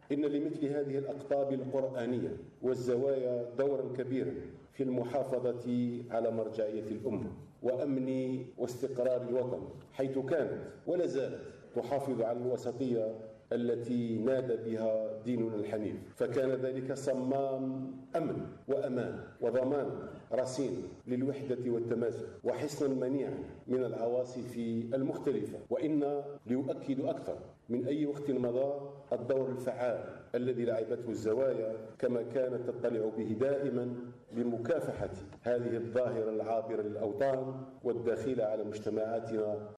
إن لمثل هذه الأقطاب القرآنية والزوايا دورا كبيرا في المحافظة على مرجعية الأمة وأمن واستقرار الوطن، حيث كانت ولا زالت تحافظ على الوسطية التي نادى بها ديننا الحنيف، فكان ذلك صمام أمن وأمان وضمان رصين للوحدة والتماسك وحصنا منيعا من العواصف المختلفة. وإن ليؤكد أكثر من أي وقت مضى الدور الفعال الذي لعبته الزوايا كما كانت تطلع به دائما لمكافحة هذه الظاهرة العابرة للأوطان والداخلة على مجتمعاتنا